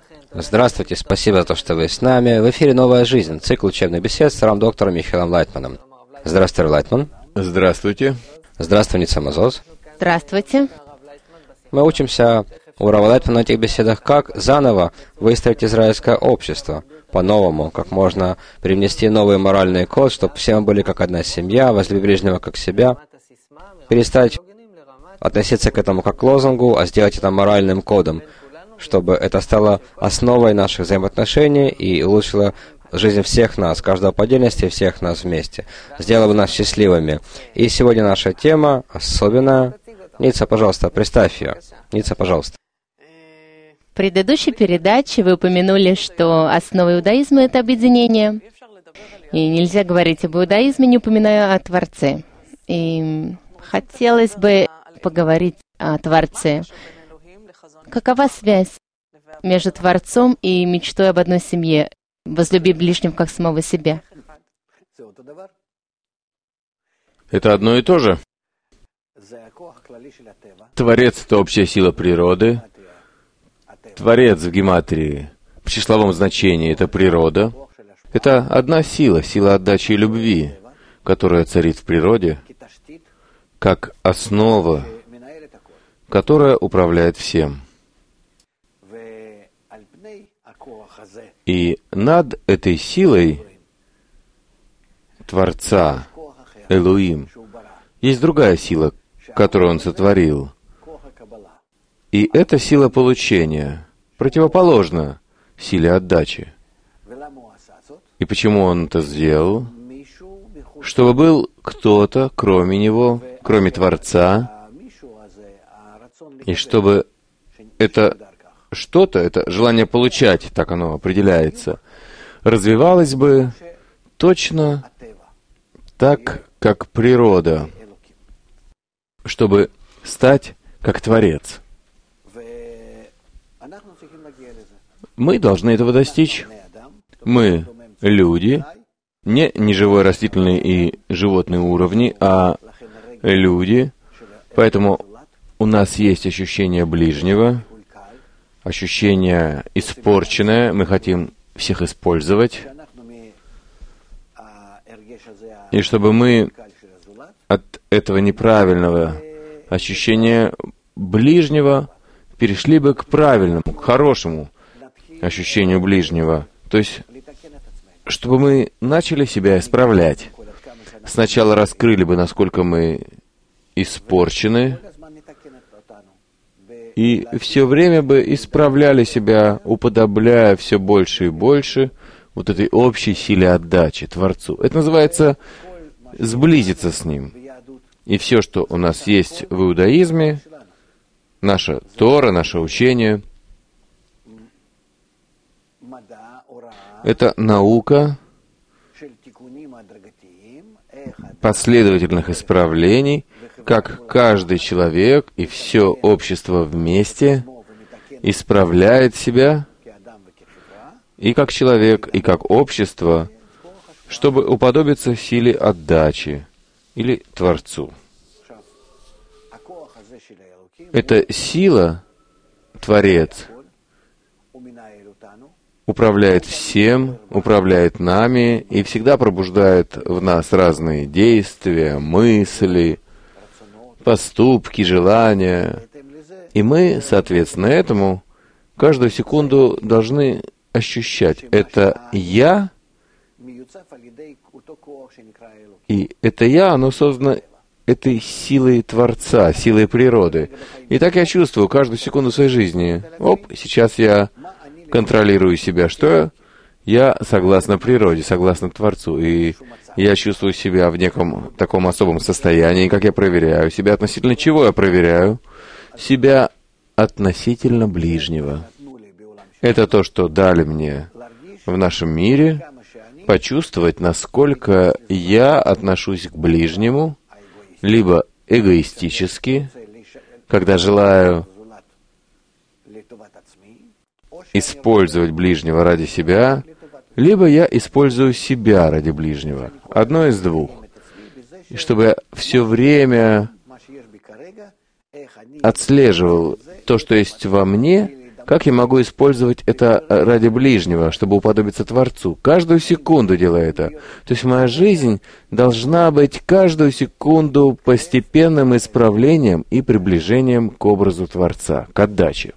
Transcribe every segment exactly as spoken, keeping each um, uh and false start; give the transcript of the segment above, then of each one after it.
Здравствуйте, спасибо за то, что вы с нами. В эфире «Новая жизнь», цикл учебных бесед с равдоктором Михаилом Лайтманом. Здравствуй, Лайтман. Здравствуйте. Здравствуй, Ница Мазоз. Здравствуйте. Мы учимся у Рава Лайтмана на этих беседах, как заново выстроить израильское общество по-новому, как можно привнести новый моральный код, чтобы все мы были как одна семья, возлюби ближнего как себя, перестать относиться к этому как к лозунгу, а сделать это моральным кодом, чтобы это стало основой наших взаимоотношений и улучшило жизнь всех нас, каждого по отдельности и всех нас вместе. Сделало бы нас счастливыми. И сегодня наша тема особенная. Ница, пожалуйста, представь ее. Ница, пожалуйста. В предыдущей передаче вы упомянули, что основа иудаизма — это объединение. И нельзя говорить об иудаизме, не упоминая о Творце. И хотелось бы поговорить о Творце. Какова связь между Творцом и мечтой об одной семье? Возлюби ближнего как самого себя. Это одно и то же. Творец — это общая сила природы. Творец в гематрии, в числовом значении, это природа. Это одна сила, сила отдачи и любви, которая царит в природе, как основа, которая управляет всем. И над этой силой Творца, Элоим, есть другая сила, которую Он сотворил. И это сила получения, противоположна силе отдачи. И почему Он это сделал? Чтобы был кто-то, кроме Него, кроме Творца, и чтобы это что-то, это желание получать, так оно определяется, развивалось бы точно так, как природа, чтобы стать как Творец. Мы должны этого достичь. Мы, люди, не неживой, растительный и животный уровни, а люди, поэтому у нас есть ощущение ближнего, ощущение испорченное, мы хотим всех использовать, и чтобы мы от этого неправильного ощущения ближнего перешли бы к правильному, к хорошему ощущению ближнего. То есть, чтобы мы начали себя исправлять. Сначала раскрыли бы, насколько мы испорчены, и все время бы исправляли себя, уподобляя все больше и больше вот этой общей силе отдачи Творцу. Это называется сблизиться с Ним. И все, что у нас есть в иудаизме, наша Тора, наше учение, это наука последовательных исправлений, как каждый человек и все общество вместе исправляет себя, и как человек, и как общество, чтобы уподобиться силе отдачи или Творцу. Эта сила, Творец, управляет всем, управляет нами и всегда пробуждает в нас разные действия, мысли, поступки, желания. И мы, соответственно этому, каждую секунду должны ощущать, это «я», и это «я», оно создано этой силой Творца, силой природы. И так я чувствую каждую секунду своей жизни. Оп, сейчас я контролирую себя. Что? Я согласно природе, согласно Творцу. И я чувствую себя в неком таком особом состоянии. Как я проверяю себя? Относительно чего я проверяю? Себя относительно ближнего. Это то, что дали мне в нашем мире, почувствовать, насколько я отношусь к ближнему, либо эгоистически, когда желаю использовать ближнего ради себя, либо я использую себя ради ближнего. Одно из двух. И чтобы я все время отслеживал то, что есть во мне, Как я могу использовать это ради ближнего, чтобы уподобиться Творцу? Каждую секунду делаю это. То есть моя жизнь должна быть каждую секунду постепенным исправлением и приближением к образу Творца, к отдаче.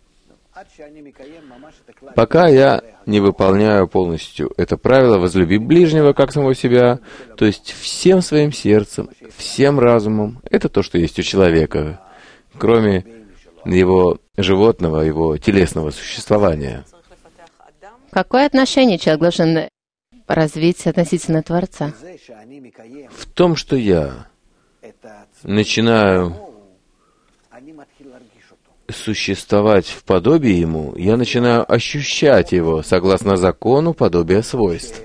Пока я не выполняю полностью это правило «возлюби ближнего, как самого себя», то есть всем своим сердцем, всем разумом, это то, что есть у человека, кроме его животного, его телесного существования. Какое отношение человек должен развить относительно Творца? В том, что я начинаю существовать в подобии Ему, я начинаю ощущать Его согласно закону подобия свойств.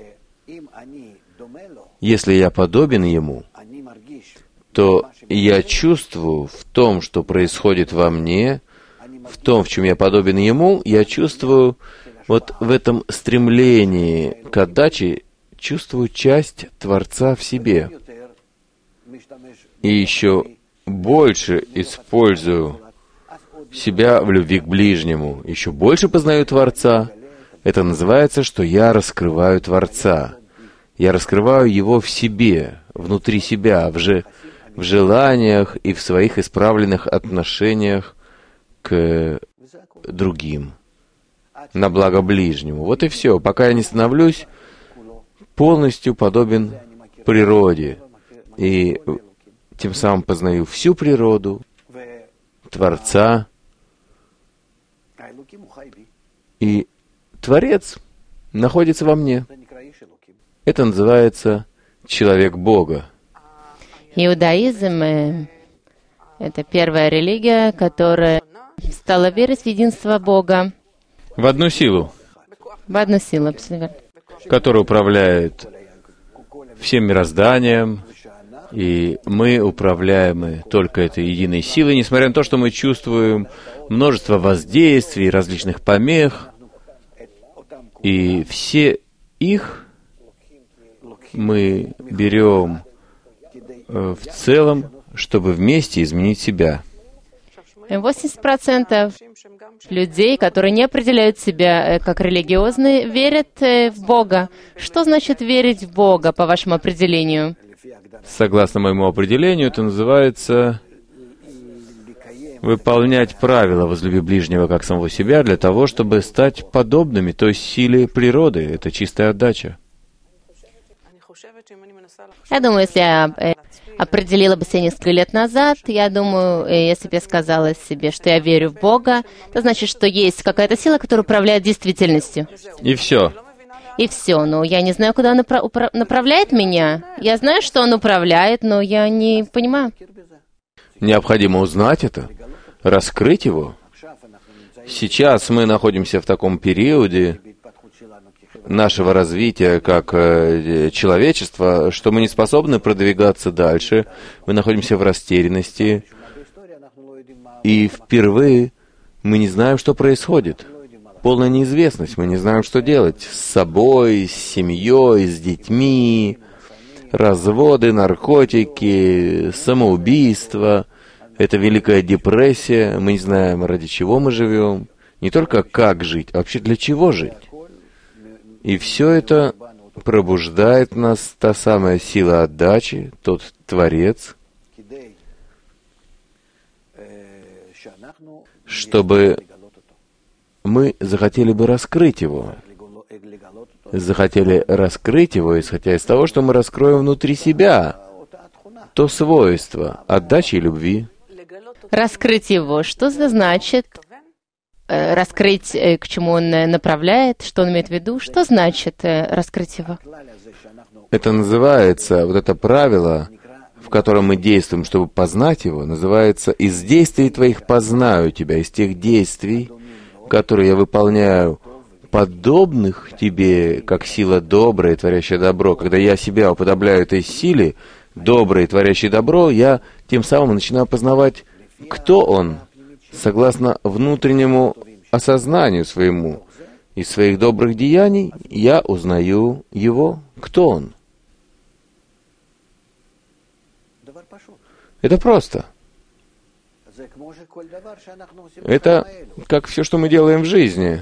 Если я подобен Ему, то я чувствую в том, что происходит во мне, в том, в чем я подобен Ему, я чувствую вот в этом стремлении к отдаче, чувствую часть Творца в себе. И еще больше использую себя в любви к ближнему, еще больше познаю Творца. Это называется, что я раскрываю Творца. Я раскрываю Его в себе, внутри себя, в, же, в желаниях и в своих исправленных отношениях к другим, на благо ближнему. Вот и все. Пока я не становлюсь полностью подобен природе, и тем самым познаю всю природу, Творца, и Творец находится во мне. Это называется человек Бога. Иудаизм э, — это первая религия, которая стала верить в единство Бога. В одну силу. В одну силу, абсолютно. Который управляет всем мирозданием, и мы управляемы только этой единой силой, несмотря на то, что мы чувствуем множество воздействий, различных помех, и все их мы берем в целом, чтобы вместе изменить себя. восемьдесят процентов людей, которые не определяют себя как религиозные, верят в Бога. Что значит верить в Бога, по вашему определению? Согласно моему определению, это называется выполнять правила «возлюби ближнего как самого себя» для того, чтобы стать подобными той силе природы. Это чистая отдача. Я думаю, если я э, определила бы себя несколько лет назад, я думаю, э, если бы я сказала себе, что я верю в Бога, это значит, что есть какая-то сила, которая управляет действительностью. И все. И все. Но я не знаю, куда он напра- упра- направляет меня. Я знаю, что он управляет, но я не понимаю. Необходимо узнать это, раскрыть его. Сейчас мы находимся в таком периоде нашего развития как э, человечества, что мы не способны продвигаться дальше. Мы находимся в растерянности. И впервые мы не знаем, что происходит. Полная неизвестность. Мы не знаем, что делать с собой, с семьей, с детьми. Разводы, наркотики, самоубийство. Это Великая депрессия. Мы не знаем, ради чего мы живем. Не только как жить, а вообще для чего жить. И все это пробуждает нас, та самая сила отдачи, тот Творец, чтобы мы захотели бы раскрыть его. Захотели раскрыть его, исходя из того, что мы раскроем внутри себя то свойство отдачи и любви. Раскрыть его. Что это значит? Раскрыть, к чему он направляет, что он имеет в виду. Что значит раскрыть его? Это называется, вот это правило, в котором мы действуем, чтобы познать его, называется «из действий твоих познаю тебя», из тех действий, которые я выполняю, подобных тебе, как сила добрая, творящая добро. Когда я себя уподобляю этой силе, доброй, творящей добро, я тем самым начинаю познавать, кто он, согласно внутреннему осознанию своему. Из своих добрых деяний я узнаю его, кто он. Это просто. Это как все, что мы делаем в жизни.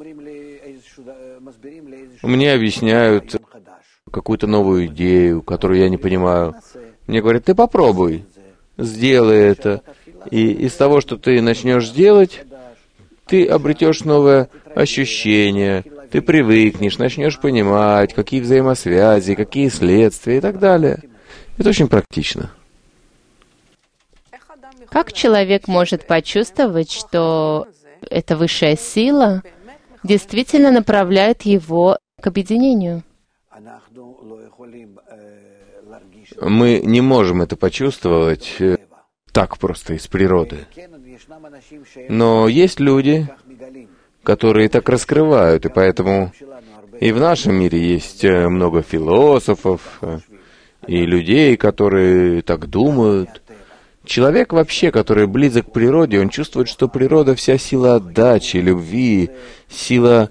Мне объясняют какую-то новую идею, которую я не понимаю. Мне говорят, ты попробуй, сделай это. И из того, что ты начнешь делать, ты обретешь новое ощущение, ты привыкнешь, начнешь понимать, какие взаимосвязи, какие следствия и так далее. Это очень практично. Как человек может почувствовать, что эта высшая сила действительно направляет его к объединению? Мы не можем это почувствовать так просто из природы. Но есть люди, которые так раскрывают, и поэтому и в нашем мире есть много философов и людей, которые так думают. Человек вообще, который близок к природе, он чувствует, что природа вся сила отдачи, любви, сила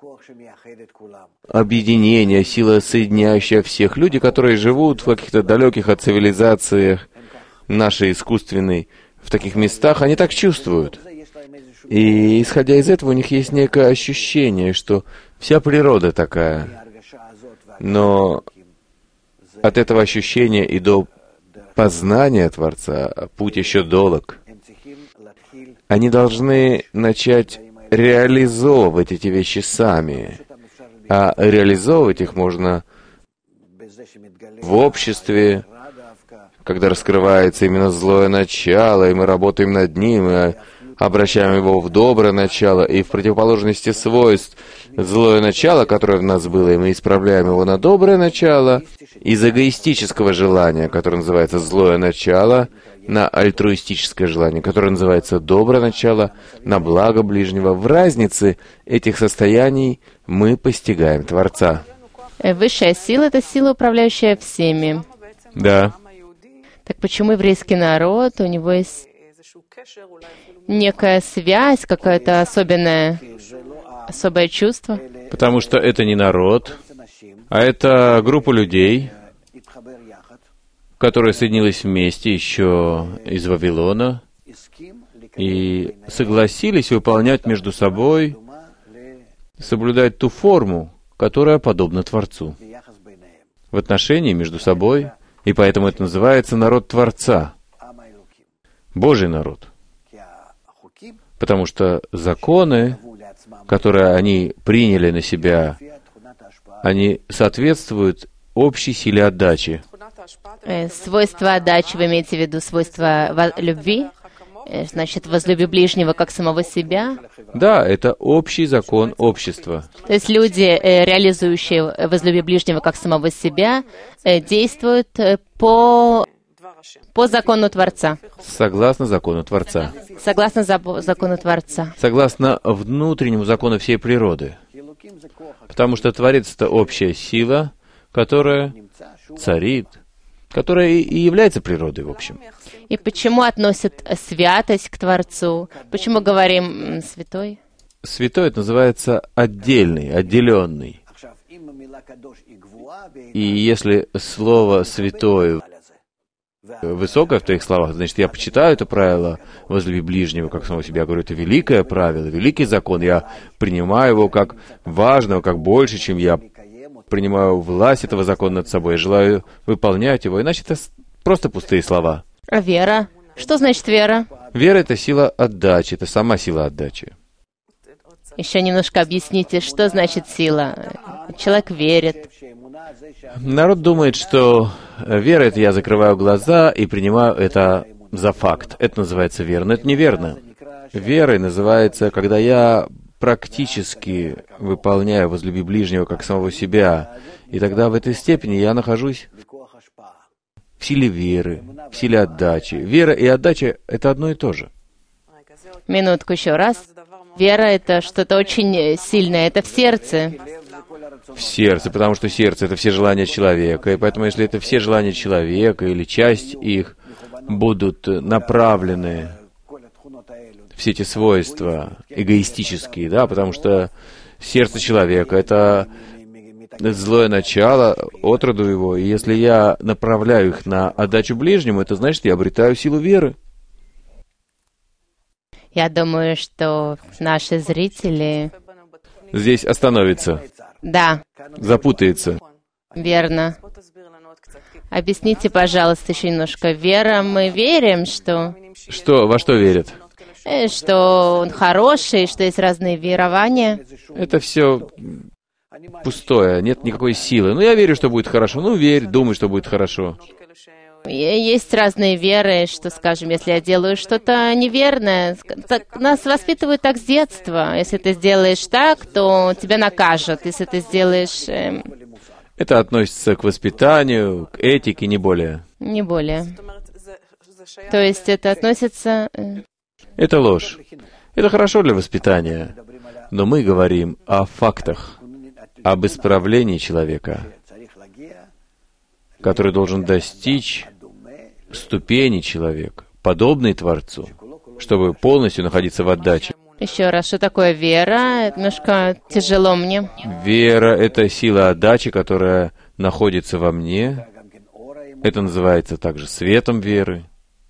объединения, сила, соединяющая всех. Люди, которые живут в каких-то далеких от цивилизациях нашей искусственной, в таких местах, они так чувствуют. И, исходя из этого, у них есть некое ощущение, что вся природа такая. Но от этого ощущения и до познания Творца путь еще долг. Они должны начать реализовывать эти вещи сами. А реализовывать их можно в обществе, когда раскрывается именно злое начало, и мы работаем над ним, и обращаем его в доброе начало, и в противоположности свойств злое начало, которое в нас было, и мы исправляем его на доброе начало, из эгоистического желания, которое называется злое начало, на альтруистическое желание, которое называется доброе начало, на благо ближнего. В разнице этих состояний мы постигаем Творца. Высшая сила — это сила, управляющая всеми. Да. Так почему еврейский народ, у него есть некая связь, какое-то особенное, особое чувство? Потому что это не народ, а это группа людей, которая соединилась вместе еще из Вавилона и согласились выполнять между собой, соблюдать ту форму, которая подобна Творцу в отношении между собой, и поэтому это называется народ Творца, Божий народ. Потому что законы, которые они приняли на себя, они соответствуют общей силе отдачи. Э, свойства отдачи, вы имеете в виду свойства во- любви? Э, значит, возлюби ближнего как самого себя? Да, это общий закон общества. То есть люди, э, реализующие возлюби ближнего как самого себя, э, действуют э, по, по закону Творца. Согласно закону Творца. Согласно забо- закону Творца. Согласно внутреннему закону всей природы. Потому что Творец — это общая сила, которая царит, которая и является природой, в общем. И почему относят святость к Творцу? Почему говорим «святой»? Святой — это называется отдельный, отделенный. И если слово «святой» высокое в твоих словах, значит, я почитаю это правило «возлюби ближнего, как самого себя». Я говорю, это великое правило, великий закон. Я принимаю его как важного, как больше, чем я принимаю власть этого закона над собой. Я желаю выполнять его. Иначе это просто пустые слова. А вера? Что значит вера? Вера — это сила отдачи, это сама сила отдачи. Еще немножко объясните, что значит сила. Человек верит. Народ думает, что вера — это я закрываю глаза и принимаю это за факт. Это называется вера. Но это неверно. Верой называется, когда я практически выполняю «возлюби ближнего как самого себя», и тогда в этой степени я нахожусь в силе веры, в силе отдачи. Вера и отдача — это одно и то же. Минутку еще раз. Вера — это что-то очень сильное, это в сердце. В сердце, потому что сердце — это все желания человека, и поэтому если это все желания человека или часть их будут направлены, все эти свойства эгоистические, да, потому что сердце человека — это злое начало, отроду его, и если я направляю их на отдачу ближнему, это значит, я обретаю силу веры. Я думаю, что наши зрители... Здесь остановится, Да, запутается. верно. Объясните, пожалуйста, еще немножко. Вера, мы верим, что, Что, во что верят? э, что он хороший, что есть разные верования. Это все пустое, нет никакой силы. Ну, я верю, что будет хорошо. Ну, верь, думай, что будет хорошо. И есть разные веры, что, скажем, если я делаю что-то неверное, ск- так, нас воспитывают так с детства. Если ты сделаешь так, то тебя накажут. Если ты сделаешь... эм, Это относится к воспитанию, к этике, не более. не более. То есть это относится... э, Это ложь. Это хорошо для воспитания. Но мы говорим о фактах, об исправлении человека, который должен достичь ступени человека, подобной Творцу, чтобы полностью находиться в отдаче. Еще раз, что такое вера? Это немножко тяжело мне. Вера — это сила отдачи, которая находится во мне. Это называется также светом веры.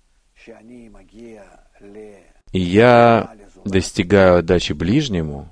И я достигаю отдачи ближнему,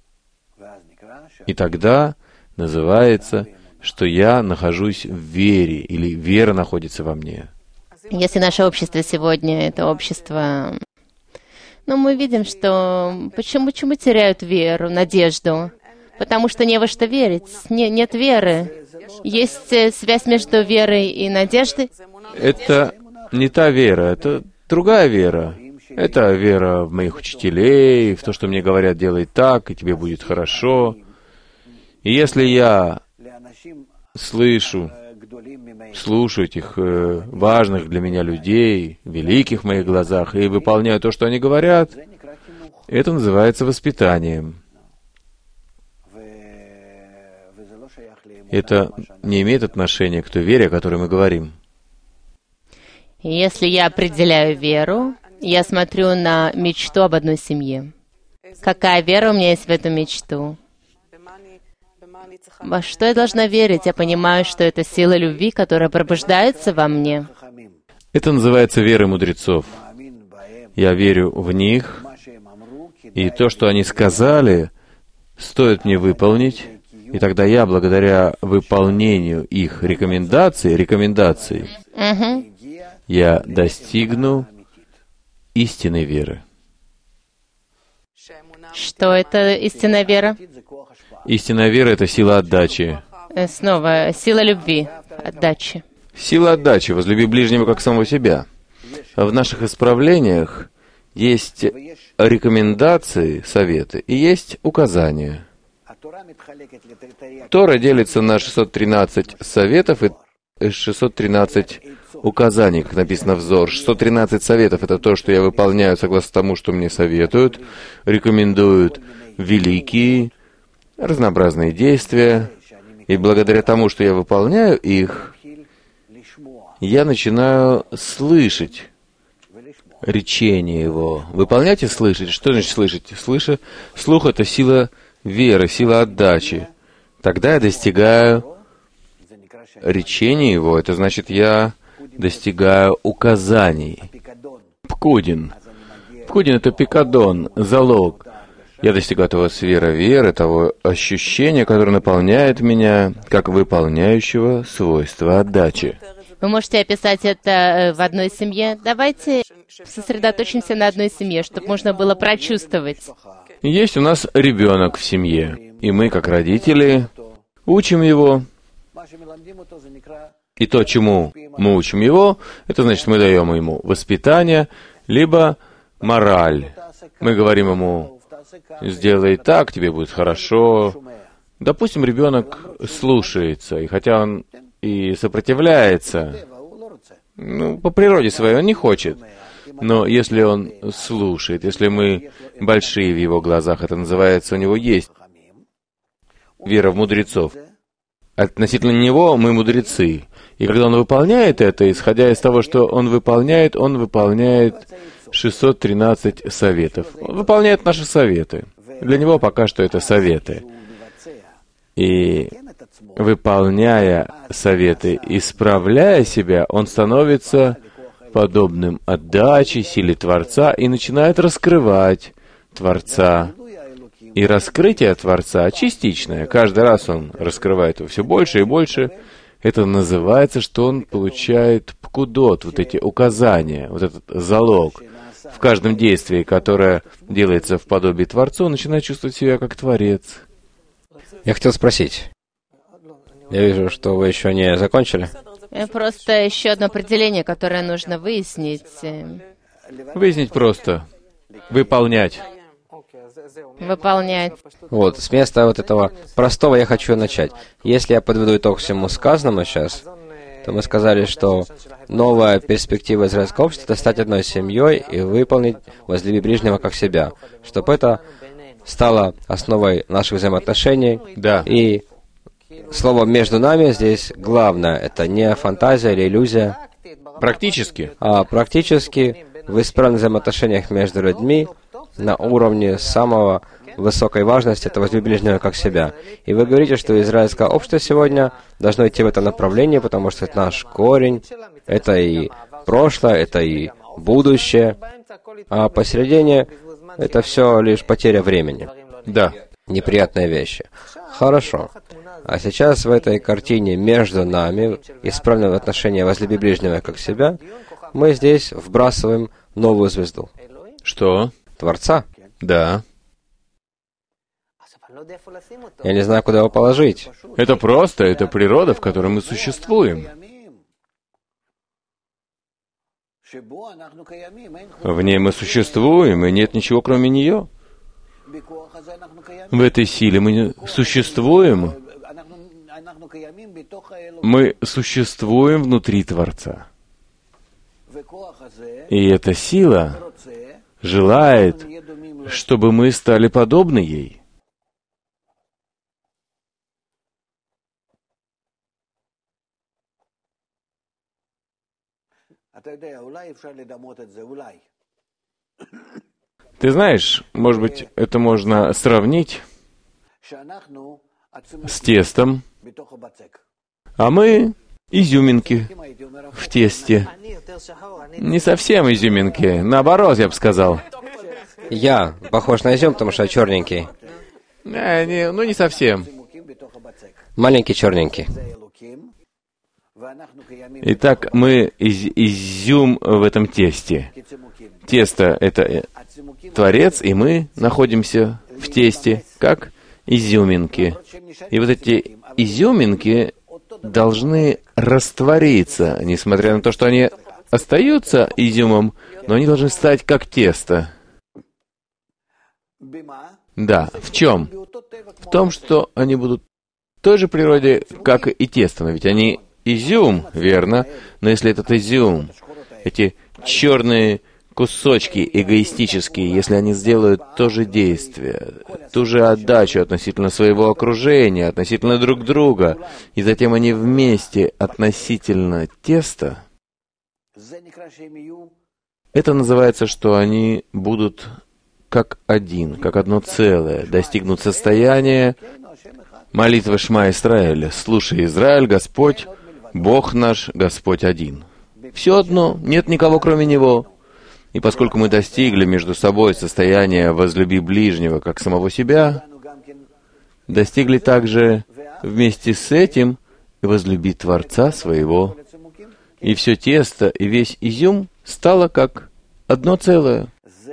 и тогда называется, что я нахожусь в вере, или вера находится во мне. Если наше общество сегодня — это общество... Ну, мы видим, что... Почему, почему теряют веру, надежду? Потому что не во что верить. Не, нет веры. Есть э, связь между верой и надеждой? Это не та вера, это другая вера. Это вера в моих учителей, в то, что мне говорят, делай так, и тебе будет хорошо. И если я слышу, слушаю этих э, важных для меня людей, великих в моих глазах, и выполняю то, что они говорят, это называется воспитанием. Это не имеет отношения к той вере, о которой мы говорим. Если я определяю веру, я смотрю на мечту об одной семье. Какая вера у меня есть в эту мечту? Во что я должна верить? Я понимаю, что это сила любви, которая пробуждается во мне. Это называется верой мудрецов. Я верю в них, и то, что они сказали, стоит мне выполнить, и тогда я, благодаря выполнению их рекомендаций, рекомендаций, Угу. я достигну истинной веры. Что это истинная вера? Истинная вера — это сила отдачи. Э, Снова, сила любви, отдачи. Сила отдачи, возлюби ближнего как самого себя. В наших исправлениях есть рекомендации, советы, и есть указания. Тора делится на шестьсот тринадцать советов и шестьсот тринадцать указаний, как написано в Зор. шестьсот тринадцать советов — это то, что я выполняю согласно тому, что мне советуют, рекомендуют великие, разнообразные действия, и благодаря тому, что я выполняю их, я начинаю слышать речение его. Выполнять и слышать. Что значит слышать? Слыша, слух — это сила веры, сила отдачи. Тогда я достигаю речения его, это значит, я достигаю указаний. Пкудин. Пкудин — это пикадон, залог. Я достигаю того сфера веры, того ощущения, которое наполняет меня, как выполняющего свойства отдачи. Вы можете описать это э, в одной семье? Давайте сосредоточимся на одной семье, чтобы можно было прочувствовать. Есть у нас ребенок в семье, и мы, как родители, учим его. И то, чему мы учим его, это значит, мы даем ему воспитание, либо мораль. Мы говорим ему: сделай так, тебе будет хорошо. Допустим, ребенок слушается, и хотя он и сопротивляется, ну, по природе своей он не хочет. Но если он слушает, если мы большие в его глазах, это называется, у него есть вера в мудрецов. Относительно него мы мудрецы. И когда он выполняет это, исходя из того, что он выполняет, он выполняет шестьсот тринадцать советов. Он выполняет наши советы. Для него пока что это советы. И выполняя советы, исправляя себя, он становится подобным отдаче, силе Творца, и начинает раскрывать Творца. И раскрытие Творца частичное. Каждый раз он раскрывает его все больше и больше. Это называется, что он получает пкудот, вот эти указания, вот этот залог. В каждом действии, которое делается в подобии Творца, он начинает чувствовать себя как Творец. Я хотел спросить. Я вижу, что вы еще не закончили. Просто еще одно определение, которое нужно выяснить. Выяснить просто. Выполнять. Выполнять. Вот, с места вот этого простого я хочу начать. Если я подведу итог всему сказанному сейчас, то мы сказали, что новая перспектива израильского общества — это стать одной семьей и выполнить «возлюби ближнего как себя», чтобы это стало основой наших взаимоотношений. Да. И слово «между нами» здесь главное. Это не фантазия или иллюзия. Практически. А практически в исправных взаимоотношениях между людьми на уровне самого высокой важности — это «возлюби ближнего как себя». И вы говорите, что израильское общество сегодня должно идти в этом направлении, потому что это наш корень, это и прошлое, это и будущее, а посередине это все лишь потеря времени. Да. Неприятные вещи. Хорошо. А сейчас в этой картине между нами, исправленном отношении «возлюби ближнего как себя», мы здесь вбрасываем новую звезду. Что? Творца. Да. Я не знаю, куда его положить. Это просто, это природа, в которой мы существуем. В ней мы существуем, и нет ничего, кроме нее. В этой силе мы существуем. Мы существуем внутри Творца. И эта сила желает, чтобы мы стали подобны ей. Ты знаешь, может быть, это можно сравнить с тестом, а мы изюминки в тесте. Не совсем изюминки, наоборот, я бы сказал. Я похож на изюм, потому что я черненький. Не, не, ну, не совсем. Маленький черненький. Итак, мы из, изюм в этом тесте. Тесто — это Творец, и мы находимся в тесте, как изюминки. И вот эти изюминки должны раствориться, несмотря на то, что они остаются изюмом, но они должны стать как тесто. Да, в чем? В том, что они будут в той же природе, как и тесто, но ведь они изюм, верно? Но если этот изюм, эти черные кусочки эгоистические, если они сделают то же действие, ту же отдачу относительно своего окружения, относительно друг друга, и затем они вместе относительно теста, это называется, что они будут как один, как одно целое, достигнут состояния молитвы Шма Исраэля. «Слушай, Израиль, Господь, Бог наш, Господь один». Все одно, нет никого, кроме Него. И поскольку мы достигли между собой состояния «возлюби ближнего, как самого себя», достигли также вместе с этим «возлюби Творца своего». И все тесто, и весь изюм стало как одно целое.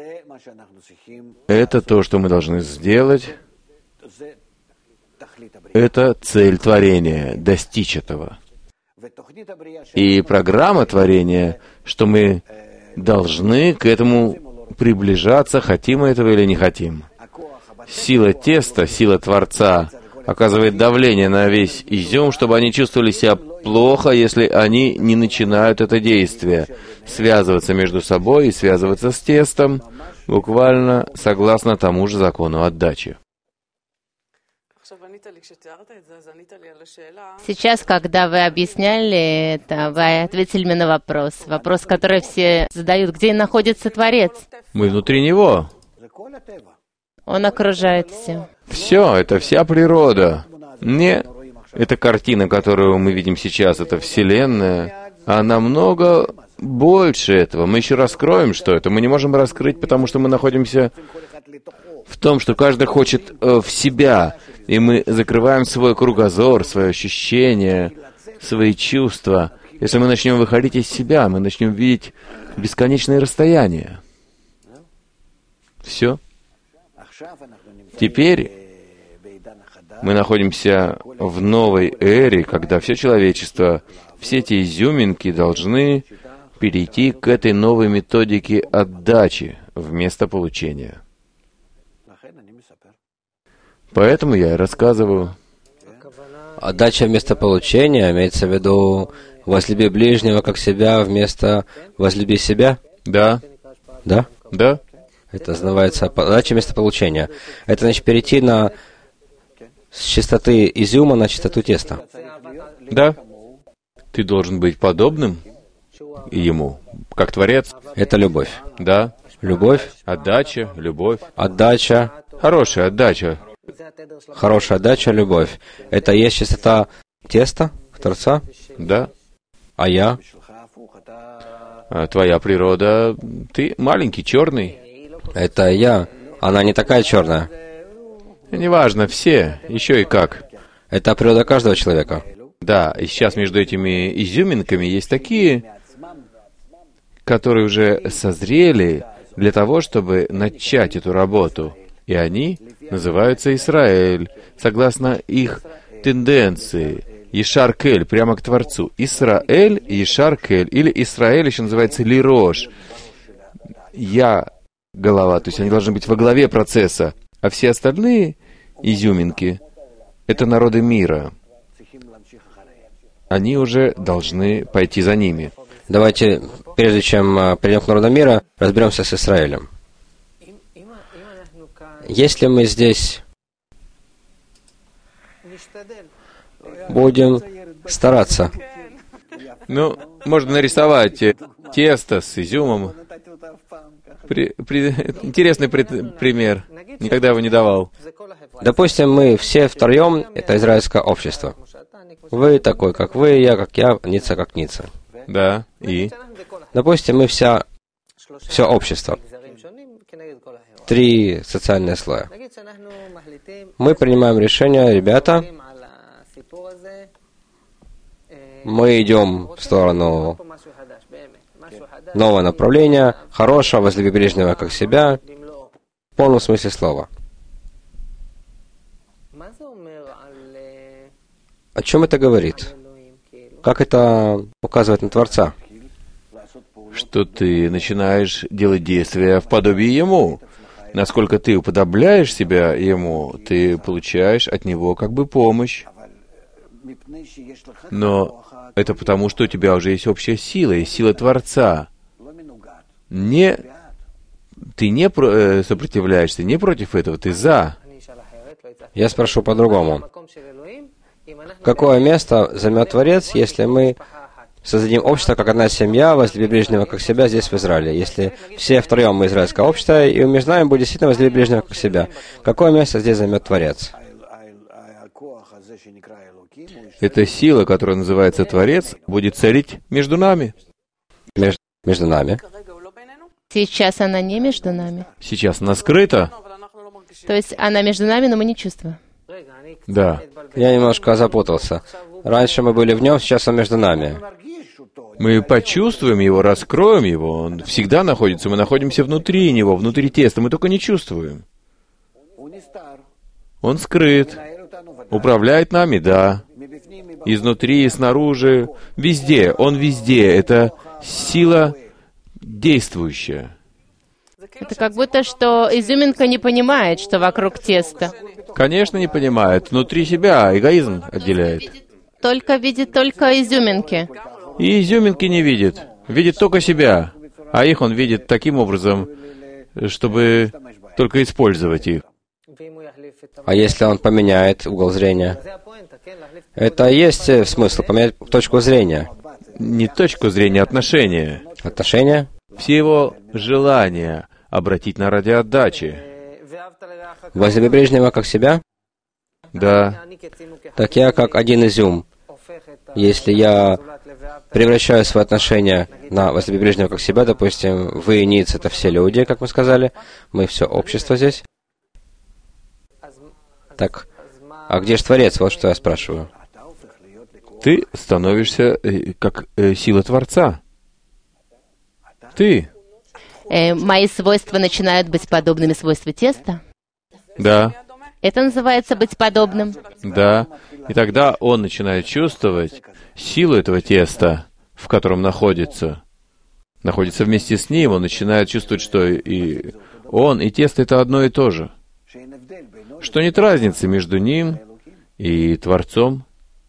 Это то, что мы должны сделать. Это цель творения, достичь этого. И программа творения, что мы должны к этому приближаться, хотим мы этого или не хотим. Сила теста, сила Творца оказывает давление на весь изюм, чтобы они чувствовали себя плохо, если они не начинают это действие. Связываться между собой и связываться с тестом, буквально согласно тому же закону отдачи. Сейчас, когда вы объясняли это, вы ответили мне на вопрос. Вопрос, который все задают. Где находится Творец? Мы внутри Него. Он окружает все. Все, это вся природа. Не эта картина, которую мы видим сейчас, это Вселенная, а намного больше этого. Мы еще раскроем, что это. Мы не можем раскрыть, потому что мы находимся в том, что каждый хочет э, в себя, и мы закрываем свой кругозор, свои ощущения, свои чувства. Если мы начнем выходить из себя, мы начнем видеть бесконечные расстояния. Все. Теперь мы находимся в новой эре, когда все человечество, все эти изюминки должны перейти к этой новой методике отдачи вместо получения. Поэтому я и рассказываю. Отдача вместо получения имеется в виду возлюби ближнего как себя вместо возлюби себя? Да. Да? Да. Это называется отдача вместо получения. Это значит перейти на с чистоты изюма на чистоту теста. Да. Ты должен быть подобным ему, как Творец. Это любовь. Да. Любовь, Отдача, любовь. отдача, Хорошая отдача. хорошая отдача, любовь. Это есть чистота теста, Творца, Да. а я? А твоя природа, ты маленький, черный. Это я. Она не такая черная. Неважно, все, еще и как. Это природа каждого человека. Да, и сейчас между этими изюминками есть такие, которые уже созрели для того, чтобы начать эту работу. И они называются Исраэль, согласно их тенденции. Ешар-кель, прямо к Творцу. Исраэль, Ешар-кель, или Исраэль еще называется Лирош. Я голова, то есть они должны быть во главе процесса. А все остальные изюминки — это народы мира. Они уже должны пойти за ними. Давайте, прежде чем перейдем к народу мира, разберемся с Израилем. Если мы здесь будем стараться, Ну, можно нарисовать э, тесто с изюмом. При, при, интересный при- пример. Никогда его не давал. допустим, мы все втроем, это израильское общество. Вы такой, как вы, я, как я, Ница, как Ница. Да, и? Допустим, мы вся, все общество. Три социальные слоя. Мы принимаем решение, ребята, мы идем в сторону нового направления, хорошего, возлюби ближнего как себя, в полном смысле слова. О чем это говорит? Как это указывает на Творца? Что ты начинаешь делать действия в подобии Ему. Насколько ты уподобляешь себя Ему, ты получаешь от Него как бы помощь. Но это потому, что у тебя уже есть общая сила, есть сила Творца. Не, ты не про, э, сопротивляешься, не против этого, ты за. Я спрошу по-другому. Какое место займет Творец, если мы создадим общество, как одна семья, возлюби ближнего как себя здесь, в Израиле? Если все втроем мы израильское общество, и между нами будет действительно возлюби ближнего как себя, какое место здесь займет Творец? Эта сила, которая называется Творец, будет царить между нами. Меж, между нами. Сейчас она не между нами. Сейчас она скрыта. То есть она между нами, но мы не чувствуем. Да. Я немножко запутался. Раньше мы были в нем, сейчас он между нами. Мы почувствуем его, раскроем его. Он всегда находится. Мы находимся внутри него, внутри теста. Мы только не чувствуем. Он скрыт. Управляет нами, да. Изнутри и снаружи. Везде. Он везде. Это сила действующая. Это как будто, что изюминка не понимает, что вокруг теста. Конечно, не понимает. Внутри себя эгоизм отделяет. Только видит только изюминки. И изюминки не видит. Видит только себя. А их он видит таким образом, чтобы только использовать их. А если он поменяет угол зрения? Это и есть смысл, поменять точку зрения. Не точку зрения, отношения. Отношения? Все его желания обратить на ради отдачи. Возлюби ближнего как себя? Да. Так я как один изюм. Если я превращаю свои отношения на возлюби ближнего как себя, допустим, вы и ниц — это все люди, как мы сказали, мы все общество здесь. Так, а где же Творец? Вот что я спрашиваю. Ты становишься э, как э, сила Творца. Ты. Э, мои свойства начинают быть подобными свойствам теста. Да. Это называется быть подобным. Да. И тогда он начинает чувствовать силу этого теста, в котором находится. Находится вместе с ним, он начинает чувствовать, что и он, и тесто — это одно и то же. Что нет разницы между ним и Творцом.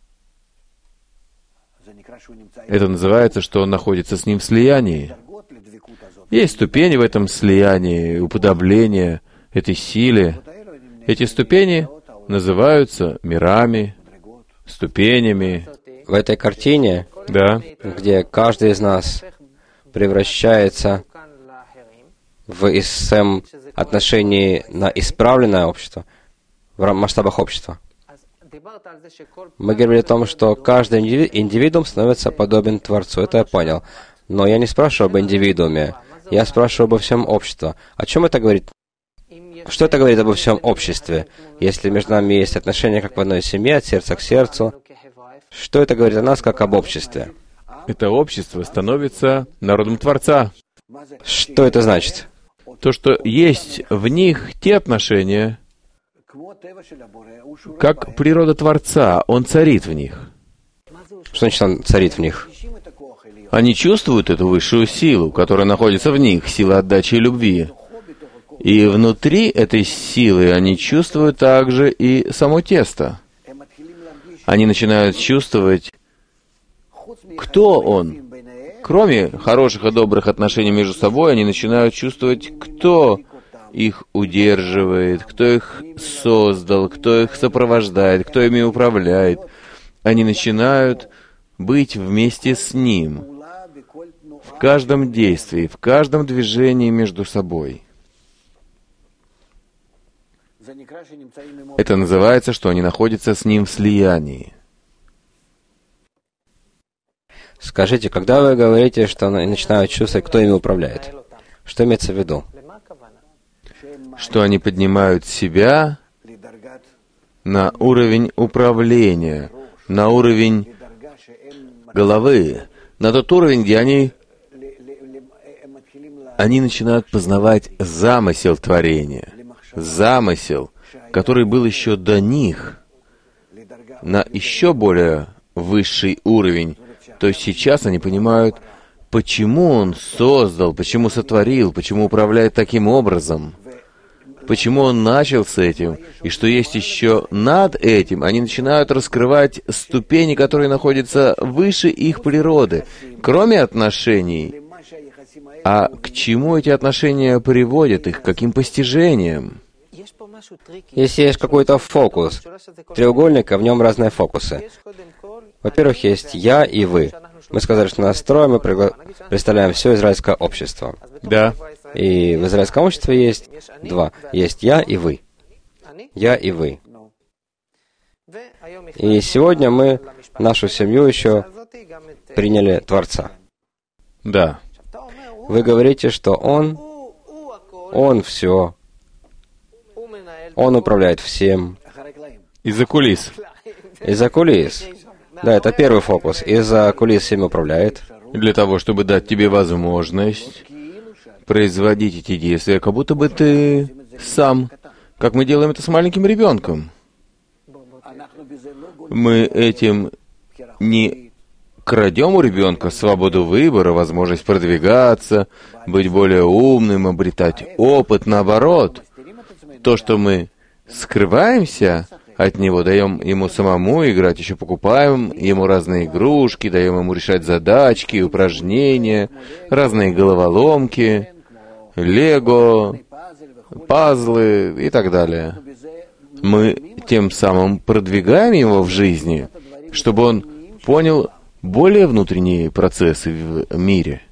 Это называется, что он находится с ним в слиянии. Есть ступени в этом слиянии, уподобления этой силе. Эти ступени называются мирами, ступенями. В этой картине, Да. где каждый из нас превращается в ИСМ отношении на исправленное общество, в масштабах общества. Мы говорили о том, что каждый индивидуум становится подобен Творцу. Это я понял. Но я не спрашиваю об индивидууме. Я спрашиваю обо всем обществе. О чем это говорит? Что это говорит обо всем обществе? Если между нами есть отношения как в одной семье, от сердца к сердцу, что это говорит о нас как об обществе? Это общество становится народом Творца. Что это значит? То, что есть в них те отношения, как природа Творца, Он царит в них. Что значит Он царит в них? Они чувствуют эту высшую силу, которая находится в них, сила отдачи и любви. И внутри этой силы они чувствуют также и само тесто. Они начинают чувствовать, кто Он. Кроме хороших и добрых отношений между собой, они начинают чувствовать, кто их удерживает, кто их создал, кто их сопровождает, кто ими управляет. Они начинают быть вместе с Ним в каждом действии, в каждом движении между собой. Это называется, что они находятся с Ним в слиянии. Скажите, когда вы говорите, что они начинают чувствовать, кто ими управляет, что имеется в виду? Что они поднимают себя на уровень управления, на уровень головы, на тот уровень, где они, они начинают познавать замысел творения, замысел, который был еще до них, на еще более высший уровень. То есть сейчас они понимают, почему Он создал, почему сотворил, почему управляет таким образом, почему Он начал с этим, и что есть еще над этим. Они начинают раскрывать ступени, которые находятся выше их природы, кроме отношений. А к чему эти отношения приводят их, к каким постижениям? Если есть какой-то фокус треугольника, в нем разные фокусы. Во-первых, есть «я» и «вы». Мы сказали, что нас трое, мы пригла... представляем все израильское общество. Да. И в израильском обществе есть два. Есть «я» и «вы». «Я» и «вы». И сегодня мы нашу семью еще приняли Творца. Да. Вы говорите, что Он, Он все, Он управляет всем. Из-за кулис. Из-за кулис. Да, это первый фокус. Из-за кулис всем управляет. Для того, чтобы дать тебе возможность производить эти действия, как будто бы ты сам, как мы делаем это с маленьким ребенком. Мы этим не крадем у ребенка свободу выбора, возможность продвигаться, быть более умным, обретать опыт, наоборот. То, что мы скрываемся от него, даем ему самому играть, еще покупаем ему разные игрушки, даем ему решать задачки, упражнения, разные головоломки, лего, пазлы и так далее. Мы тем самым продвигаем его в жизни, чтобы он понял более внутренние процессы в мире.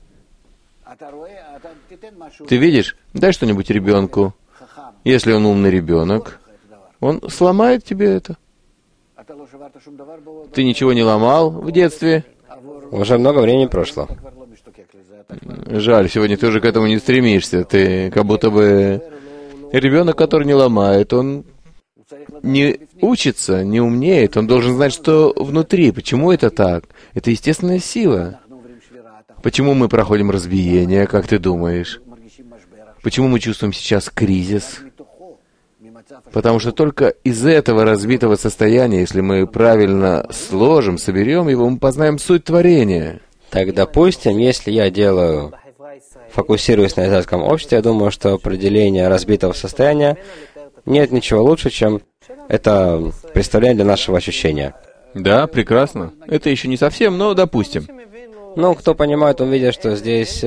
Ты видишь? Дай что-нибудь ребенку. Если он умный ребенок, он сломает тебе это. Ты ничего не ломал в детстве, Уже много времени прошло. Жаль, сегодня ты уже к этому не стремишься. Ты как будто бы ребенок, который не ломает, он не учится, не умнеет, он должен знать, что внутри. Почему это так? Это естественная сила. Почему мы проходим разбиение, как ты думаешь? Почему мы чувствуем сейчас кризис? Потому что только из этого разбитого состояния, если мы правильно сложим, соберем его, мы познаем суть творения. Так, допустим, если я делаю, фокусируюсь на израильском обществе, я думаю, что определение разбитого состояния нет ничего лучше, чем это представление для нашего ощущения. Да, прекрасно. Это еще не совсем, но допустим. Ну, кто понимает, он видит, что здесь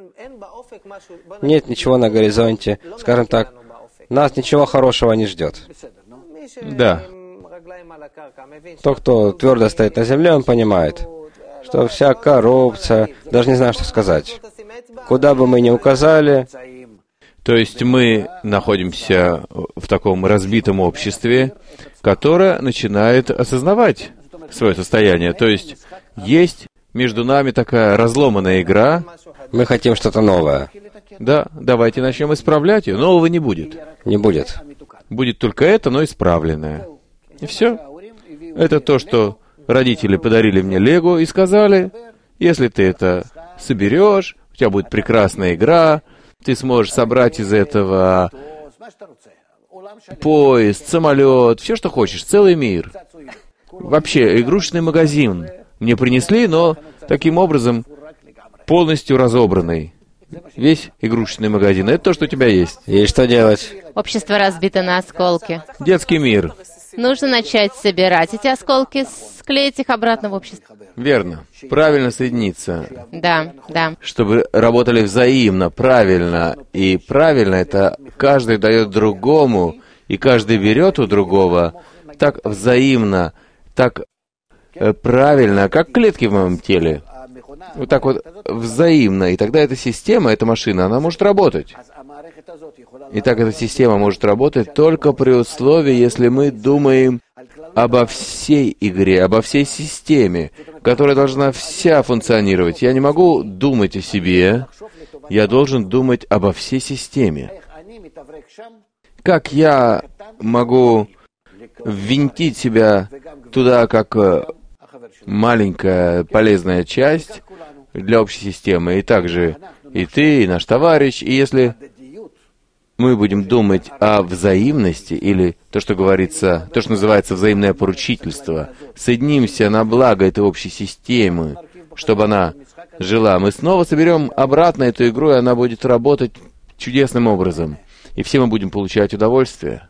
нет ничего на горизонте. Скажем так, нас ничего хорошего не ждет. Да. Тот, кто твердо стоит на земле, он понимает, что вся коррупция, даже не знаю, что сказать. Куда бы мы ни указали... То есть мы находимся в таком разбитом обществе, которое начинает осознавать свое состояние. То есть есть между нами такая разломанная игра. Мы хотим что-то новое. Да, давайте начнем исправлять ее. Нового не будет. Не будет. Будет только это, но исправленное. И все. Это то, что родители подарили мне Лего и сказали, если ты это соберешь, у тебя будет прекрасная игра, ты сможешь собрать из этого поезд, самолет, все, что хочешь, целый мир. Вообще, игрушечный магазин мне принесли, но таким образом полностью разобранный. Весь игрушечный магазин. Это то, что у тебя есть. И что делать? Общество разбито на осколки. Детский мир. Нужно начать собирать эти осколки, склеить их обратно в общество. Верно. Правильно соединиться. Да, да. Чтобы работали взаимно, правильно. И правильно это каждый дает другому, и каждый берет у другого так взаимно, так э, правильно, как клетки в моем теле. Вот так вот взаимно. И тогда эта система, эта машина, она может работать. Итак, эта система может работать только при условии, если мы думаем обо всей игре, обо всей системе, которая должна вся функционировать. Я не могу думать о себе, я должен думать обо всей системе. Как я могу ввинтить себя туда, как маленькая полезная часть для общей системы, и также и ты, и наш товарищ, и если мы будем думать о взаимности, или то, что говорится, то, что называется взаимное поручительство, соединимся на благо этой общей системы, чтобы она жила, мы снова соберем обратно эту игру, и она будет работать чудесным образом, и все мы будем получать удовольствие.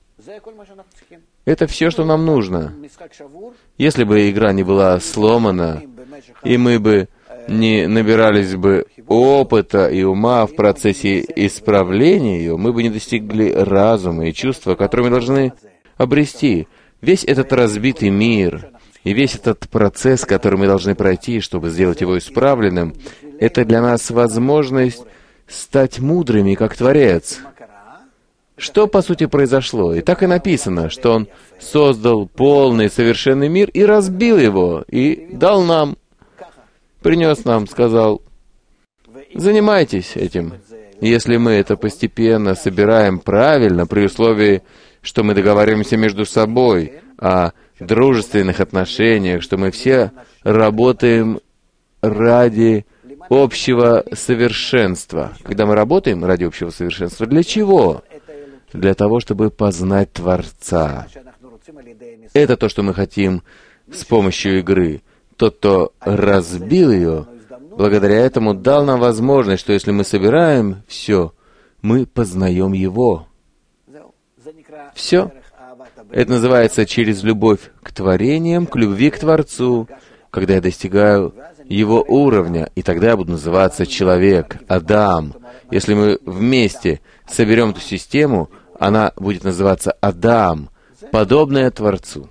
Это все, что нам нужно. Если бы игра не была сломана, и мы бы не набирались бы опыта и ума в процессе исправления ее, мы бы не достигли разума и чувства, которые мы должны обрести. Весь этот разбитый мир и весь этот процесс, который мы должны пройти, чтобы сделать его исправленным, это для нас возможность стать мудрыми, как Творец. Что, по сути, произошло? И так и написано, что Он создал полный, совершенный мир и разбил его, и дал нам, принес нам, сказал, занимайтесь этим. Если мы это постепенно собираем правильно, при условии, что мы договариваемся между собой о дружественных отношениях, что мы все работаем ради общего совершенства. Когда мы работаем ради общего совершенства, для чего? Для того, чтобы познать Творца. Это то, что мы хотим с помощью игры. Тот, кто разбил ее, благодаря этому дал нам возможность, что если мы собираем все, мы познаем Его. Все. Это называется через любовь к творениям, к любви к Творцу, когда я достигаю Его уровня, и тогда я буду называться человек, Адам. Если мы вместе соберем эту систему, она будет называться Адам, подобная Творцу.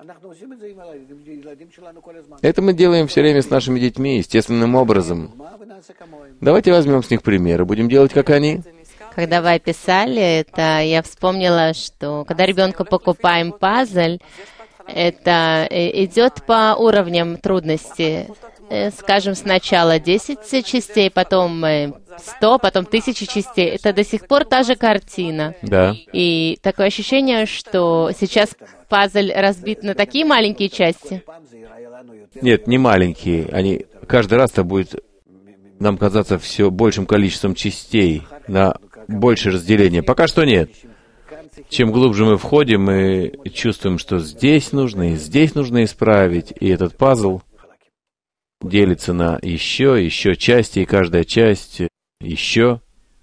Это мы делаем все время с нашими детьми, естественным образом. Давайте возьмем с них примеры, будем делать, как они. Когда вы описали это, я вспомнила, что когда ребенку покупаем пазль, это идет по уровням трудности. э, скажем, сначала десять частей, потом э, сто, потом тысячи частей. Это до сих пор та же картина. Да. И такое ощущение, что сейчас пазл разбит на такие маленькие части. Нет, не маленькие. Они каждый раз это будет нам казаться все большим количеством частей, на большее разделение. Пока что нет. Чем глубже мы входим, мы чувствуем, что здесь нужно и здесь нужно исправить, и этот пазл делится на еще, еще части, и каждая часть еще.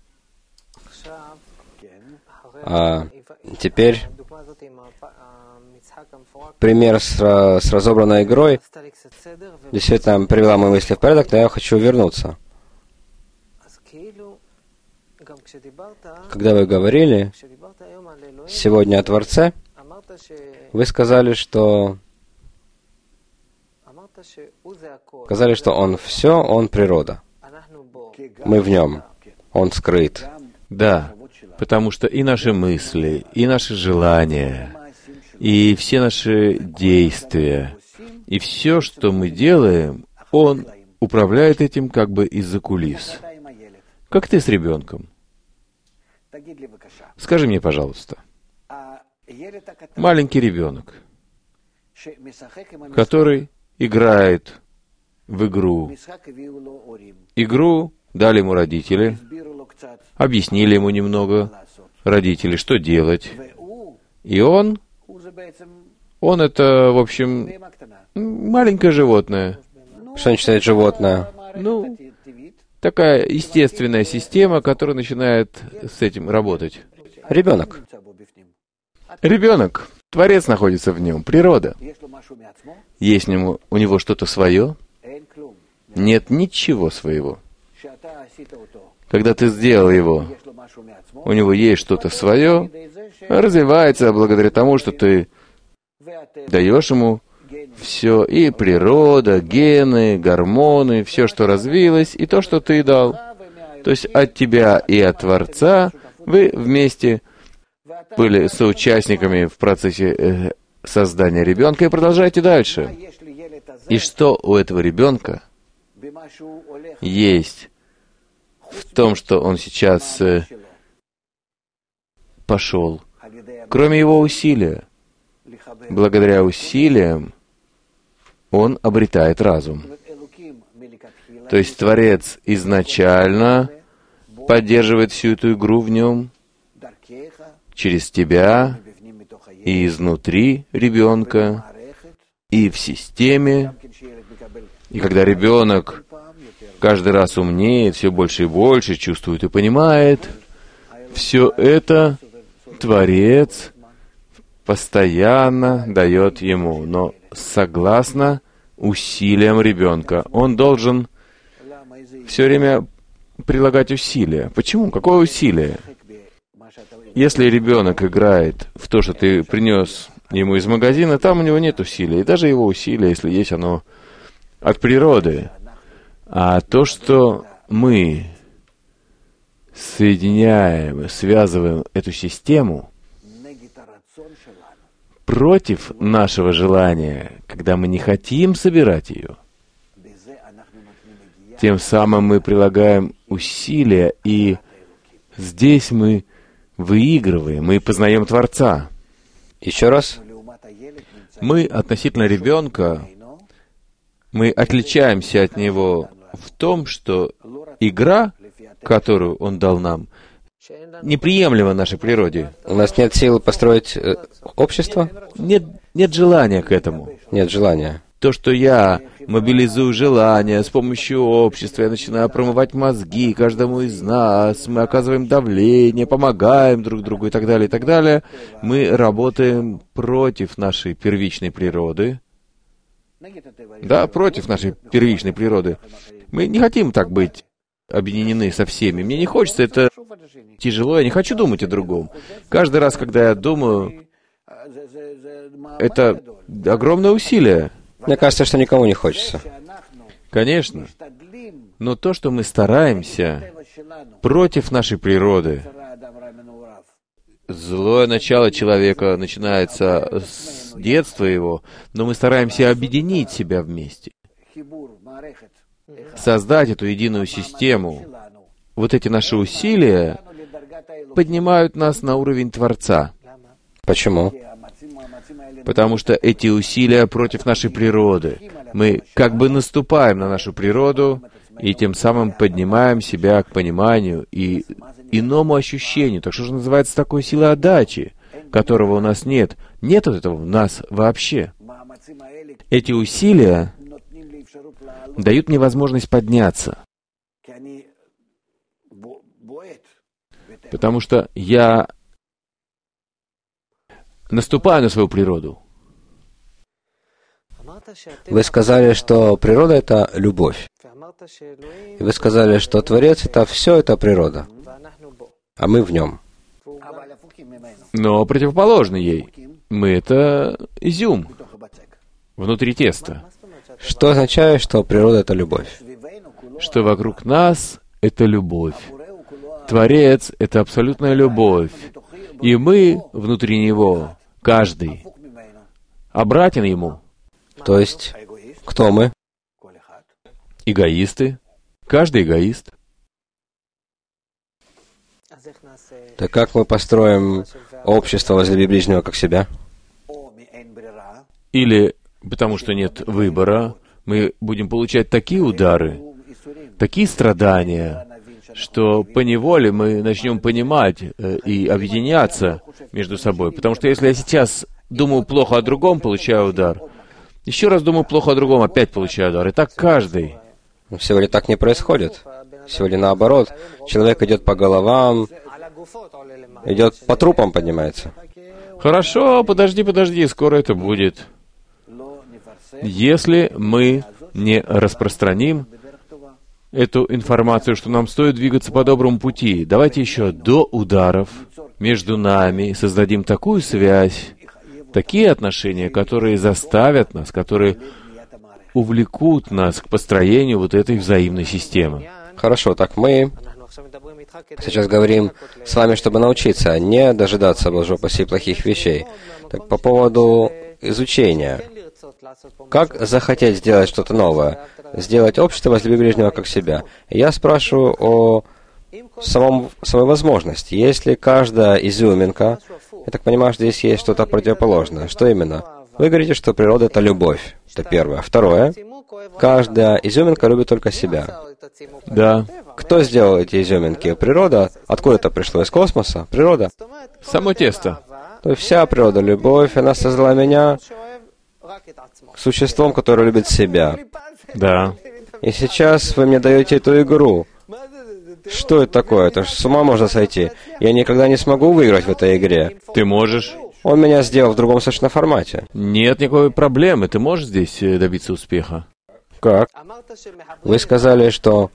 А теперь пример с, с разобранной игрой действительно привела мои мысли в порядок, но я хочу вернуться. Когда вы говорили сегодня о Творце, вы сказали, что сказали, что Он все, Он природа. Мы в Нем. Он скрыт. Да, потому что и наши мысли, и наши желания, и все наши действия, и все, что мы делаем, Он управляет этим как бы из-за кулис. Как ты с ребенком. Скажи мне, пожалуйста, маленький ребенок, который играет в игру. Игру дали ему родители, объяснили ему немного родители, что делать. И он, он это, в общем, маленькое животное. Что значит животное? Ну, такая естественная система, которая начинает с этим работать. Ребенок. Ребенок. Творец находится в нем, природа. Есть у него, у него что-то свое? Нет ничего своего. Когда ты сделал его, у него есть что-то свое, развивается благодаря тому, что ты даешь ему все, и природа, гены, гормоны, все, что развилось, и то, что ты дал. То есть от тебя и от Творца вы вместе были соучастниками в процессе э, создания ребенка и продолжаете дальше. И что у этого ребенка есть в том, что он сейчас э, пошел, кроме его усилия? Благодаря усилиям он обретает разум. То есть Творец изначально поддерживает всю эту игру в нем через тебя и изнутри ребенка, и в системе. И когда ребенок каждый раз умнеет, все больше и больше чувствует и понимает, все это Творец постоянно дает ему, но согласно усилиям ребенка. Он должен все время прилагать усилия. Почему? Какое усилие? Если ребенок играет в то, что ты принес ему из магазина, там у него нет усилий. И даже его усилия, если есть, оно от природы. А то, что мы соединяем, связываем эту систему против нашего желания, когда мы не хотим собирать ее, тем самым мы прилагаем усилия, и здесь мы выигрываем, мы познаем Творца. Еще раз. Мы относительно ребенка, мы отличаемся от него в том, что игра, которую он дал нам, неприемлема нашей природе. У нас нет силы построить э, общество? Нет, нет желания к этому. Нет желания. То, что я мобилизую желания с помощью общества, я начинаю промывать мозги каждому из нас, мы оказываем давление, помогаем друг другу и так далее, и так далее, мы работаем против нашей первичной природы. Да, против нашей первичной природы. Мы не хотим так быть объединены со всеми. Мне не хочется, это тяжело, я не хочу думать о другом. Каждый раз, когда я думаю, это огромное усилие. Мне кажется, что никому не хочется. Конечно. Но то, что мы стараемся против нашей природы, злое начало человека начинается с детства его, но мы стараемся объединить себя вместе. создать эту единую систему, вот эти наши усилия поднимают нас на уровень Творца. Почему? Потому что эти усилия против нашей природы. Мы как бы наступаем на нашу природу и тем самым поднимаем себя к пониманию и иному ощущению. Так что же называется такой силой отдачи, которого у нас нет? Нет вот этого у нас вообще. Эти усилия дают мне возможность подняться. Потому что я наступаю на свою природу. Вы сказали, что природа — это любовь. И вы сказали, что Творец — это все, это природа. А мы в нем. Но противоположно ей. Мы — это изюм внутри теста. Что означает, что природа — это любовь? Что вокруг нас — это любовь. Творец — это абсолютная любовь. И мы внутри Него, каждый, обратен Ему. То есть, кто мы? Эгоисты. Каждый эгоист. Так как мы построим общество возлюби ближнего как себя? Или потому что нет выбора, мы будем получать такие удары, такие страдания, что поневоле мы начнем понимать э, и объединяться между собой. Потому что если я сейчас думаю плохо о другом, получаю удар, еще раз думаю плохо о другом, опять получаю удар. И так каждый. Сегодня так не происходит. Сегодня наоборот. Человек идет по головам, идет по трупам, поднимается. Хорошо, подожди, подожди, скоро это будет. Если мы не распространим эту информацию, что нам стоит двигаться по доброму пути, давайте еще до ударов между нами создадим такую связь, такие отношения, которые заставят нас, которые увлекут нас к построению вот этой взаимной системы. Хорошо, так мы сейчас говорим с вами, чтобы научиться, не дожидаться, боже упаси, плохих вещей. Так по поводу изучения. Как захотеть сделать что-то новое? Сделать общество возлюби ближнего как себя. И я спрашиваю о самом, самой возможности. Если каждая изюминка, я так понимаю, что здесь есть что-то противоположное. Что именно? Вы говорите, что природа — это любовь. Это первое. Второе. Каждая изюминка любит только себя. Да. Кто сделал эти изюминки? Природа? Откуда это пришло? Из космоса? Природа? Само тесто. То есть вся природа — любовь. Она создала меня существом, которое любит себя. Да. И сейчас вы мне даете эту игру. Что это такое? Это ж с ума можно сойти. Я никогда не смогу выиграть в этой игре. Ты можешь. Он меня сделал в другом совершенно формате. Нет никакой проблемы. Ты можешь здесь э, добиться успеха. Как? Вы сказали, что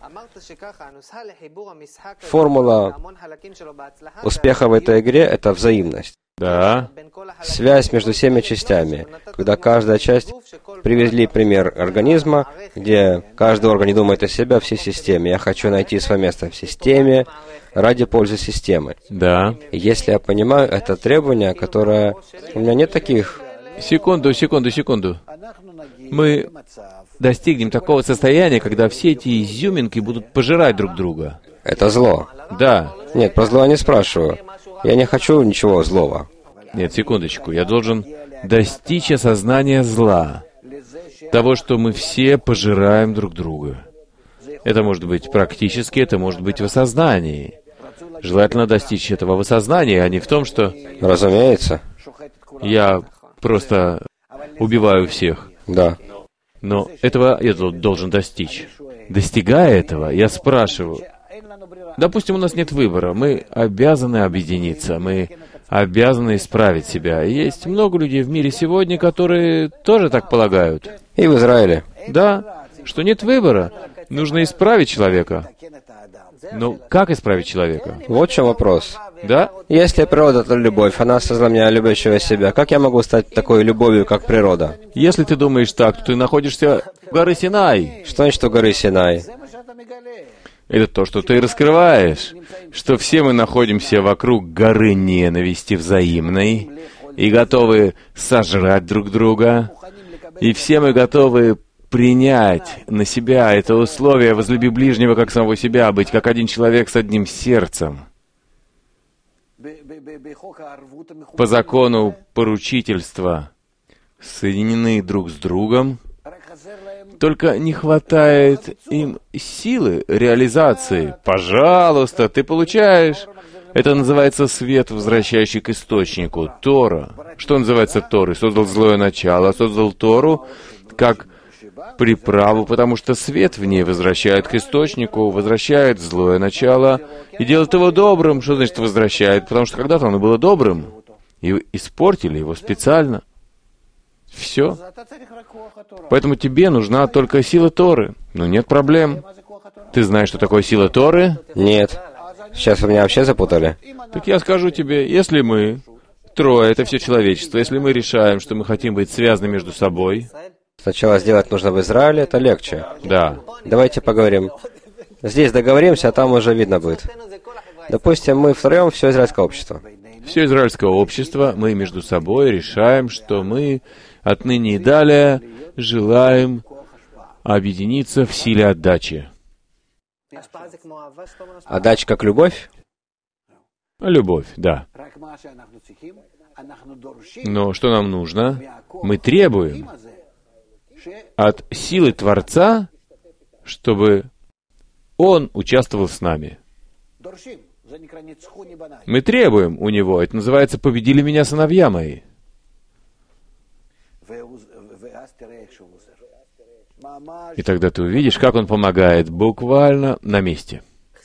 формула успеха в этой игре — это взаимность. Да. Связь между всеми частями. Когда каждая часть... Привезли пример организма, где каждый орган не думает о себе, о всей системе. Я хочу найти свое место в системе ради пользы системы. Да. И если я понимаю, это требование, которое... У меня нет таких... Секунду, секунду, секунду. Мы достигнем такого состояния, когда все эти изюминки будут пожирать друг друга. Это зло. Да. Нет, про зло я не спрашиваю. Я не хочу ничего злого. Нет, секундочку. Я должен достичь осознания зла. Того, что мы все пожираем друг друга. Это может быть практически, это может быть в осознании. Желательно достичь этого в осознании, а не в том, что... Разумеется. Я просто убиваю всех. Да. Но этого я должен достичь. Достигая этого, я спрашиваю, допустим, у нас нет выбора, мы обязаны объединиться, мы обязаны исправить себя. И есть много людей в мире сегодня, которые тоже так полагают. И в Израиле. Да, что нет выбора. Нужно исправить человека. Но как исправить человека? Вот в чем вопрос. Да? Если природа — это любовь, она создала меня любящего себя, как я могу стать такой любовью, как природа? Если ты думаешь так, то ты находишься в горе Синай. Что значит у горы Синай? Это то, что ты раскрываешь, что все мы находимся вокруг горы ненависти взаимной и готовы сожрать друг друга, и все мы готовы принять на себя это условие «возлюби ближнего, как самого себя», быть как один человек с одним сердцем. По закону поручительства соединены друг с другом, только не хватает им силы реализации. Пожалуйста, ты получаешь. Это называется свет, возвращающий к источнику, Тора. Что называется Торой? Создал злое начало, создал Тору как приправу, потому что свет в ней возвращает к источнику, возвращает злое начало и делает его добрым. Что значит возвращает? Потому что когда-то оно было добрым, и испортили его специально. Все. Поэтому тебе нужна только сила Торы. Но нет проблем. Ты знаешь, что такое сила Торы? Нет. Сейчас вы меня вообще запутали. Так я скажу тебе, если мы, трое, это все человечество, если мы решаем, что мы хотим быть связаны между собой... Сначала сделать нужно в Израиле, это легче. Да. Давайте поговорим. Здесь договоримся, а там уже видно будет. Допустим, мы втроем все израильское общество. Все израильское общество, мы между собой решаем, что мы отныне и далее желаем объединиться в силе отдачи. Отдача как любовь? Любовь, да. Но что нам нужно? Мы требуем от силы Творца, чтобы Он участвовал с нами. Мы требуем у Него. Это называется «победили меня сыновья мои». И тогда ты увидишь, как Он помогает буквально на месте.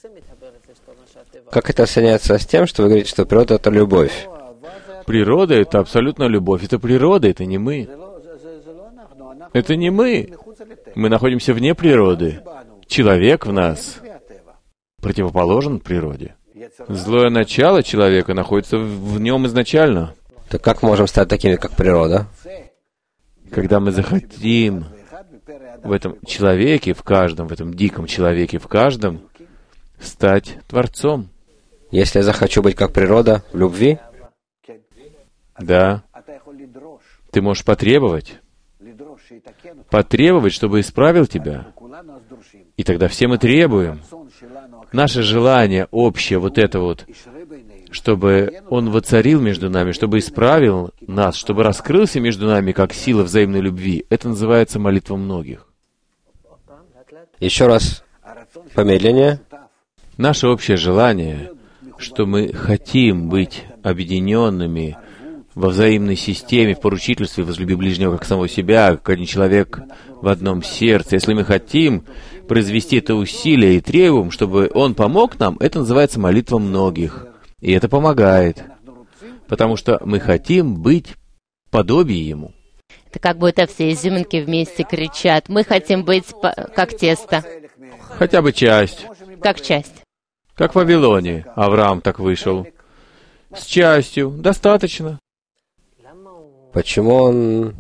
Как это соединяется с тем, что вы говорите, что природа — это любовь? Природа — это абсолютно любовь. Это природа, это не мы. Это не мы. Мы находимся вне природы. Человек в нас противоположен природе. Злое начало человека находится в нем изначально. Так как можем стать такими, как природа? Когда мы захотим в этом человеке, в каждом, в этом диком человеке, в каждом, стать Творцом. Если я захочу быть как природа, в любви? Да. Ты можешь потребовать. Потребовать, чтобы исправил тебя. И тогда все мы требуем. Наше желание общее, вот это вот, чтобы Он воцарил между нами, чтобы исправил нас, чтобы раскрылся между нами как сила взаимной любви, это называется молитва многих. Еще раз, помедленнее. Наше общее желание, что мы хотим быть объединенными во взаимной системе, в поручительстве, возлюби ближнего как самого себя, как один человек в одном сердце. Если мы хотим произвести это усилие и требуем, чтобы Он помог нам, это называется молитва многих. И это помогает, потому что мы хотим быть подобие Ему. Это как будто все изюминки вместе кричат: мы хотим быть по- как тесто. Хотя бы часть. Как часть. Как в Вавилоне. Авраам так вышел. С частью. Достаточно. Почему он...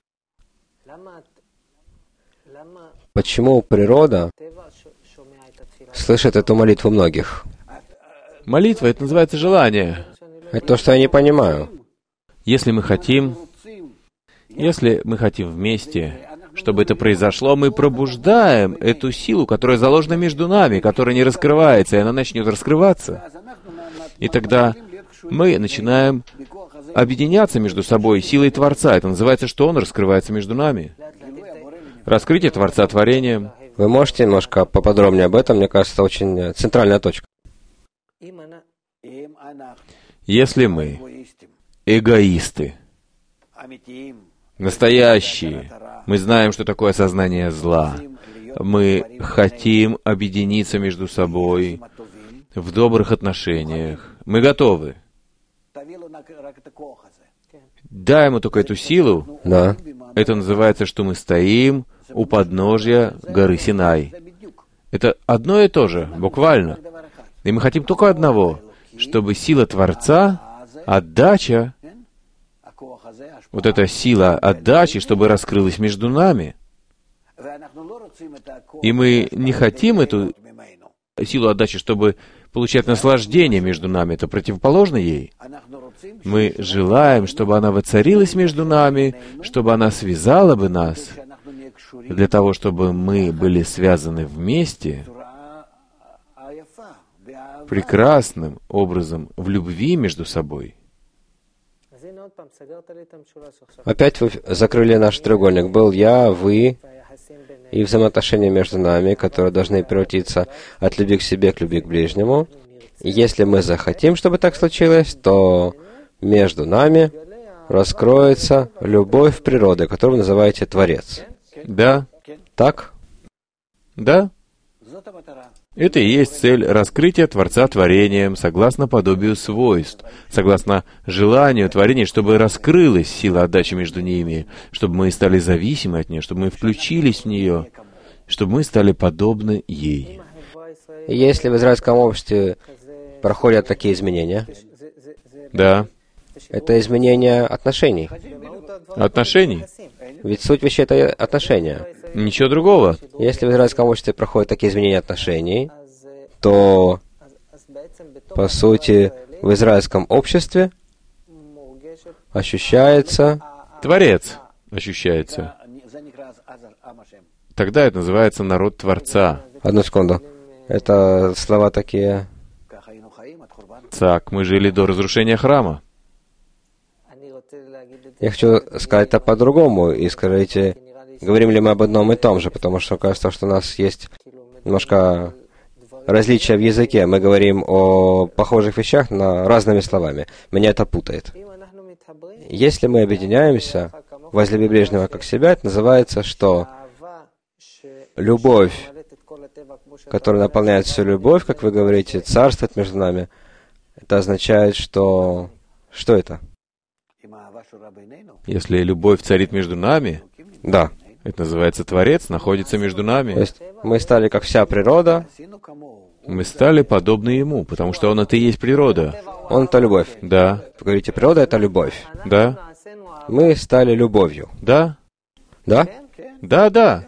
Почему природа слышит эту молитву многих? Молитва — это называется желание. Это то, что я не понимаю. Если мы хотим, если мы хотим вместе, чтобы это произошло, мы пробуждаем эту силу, которая заложена между нами, которая не раскрывается, и она начнет раскрываться. И тогда мы начинаем объединяться между собой силой Творца. Это называется, что Он раскрывается между нами. Раскрытие Творца творением. Вы можете немножко поподробнее об этом? Мне кажется, это очень центральная точка. Если мы эгоисты, настоящие, мы знаем, что такое сознание зла, мы хотим объединиться между собой в добрых отношениях, мы готовы. Дай Ему только эту силу. Да. Это называется, что мы стоим у подножья горы Синай. Это одно и то же, буквально. И мы хотим только одного, чтобы сила Творца, отдача, вот эта сила отдачи, чтобы раскрылась между нами. И мы не хотим эту силу отдачи, чтобы получать наслаждение между нами. Это противоположно ей. Мы желаем, чтобы она воцарилась между нами, чтобы она связала бы нас, для того, чтобы мы были связаны вместе прекрасным образом в любви между собой. Опять вы закрыли наш треугольник. Был я, вы и взаимоотношения между нами, которые должны превратиться от любви к себе к любви к ближнему. И если мы захотим, чтобы так случилось, то между нами раскроется любовь природы, которую вы называете Творец. Да. Так? Да. Это и есть цель раскрытия Творца творением, согласно подобию свойств, согласно желанию творения, чтобы раскрылась сила отдачи между ними, чтобы мы стали зависимы от нее, чтобы мы включились в нее, чтобы мы стали подобны ей. Если в израильском обществе проходят такие изменения, Да. это изменение отношений. Отношений? Ведь суть вещей — это отношения. Ничего другого. Если в израильском обществе проходят такие изменения отношений, то, по сути, в израильском обществе ощущается Творец ощущается. Тогда это называется народ Творца. Одну секунду. Это слова такие... Так, мы жили до разрушения храма. Я хочу сказать это по-другому, и скажите, говорим ли мы об одном и том же, потому что кажется, что у нас есть немножко различия в языке. Мы говорим о похожих вещах, но разными словами. Меня это путает. Если мы объединяемся возлюби ближнего как себя, это называется, что любовь, которая наполняет всю любовь, как вы говорите, царствует между нами, это означает, что... Что это? Если любовь царит между нами, Да. это называется Творец, находится между То нами. есть мы стали как вся природа, Мы стали подобны Ему, потому что Он — это и есть природа. Он — это любовь. Да, Вы говорите, природа — это любовь. да, Мы стали любовью. да, Да? да, да.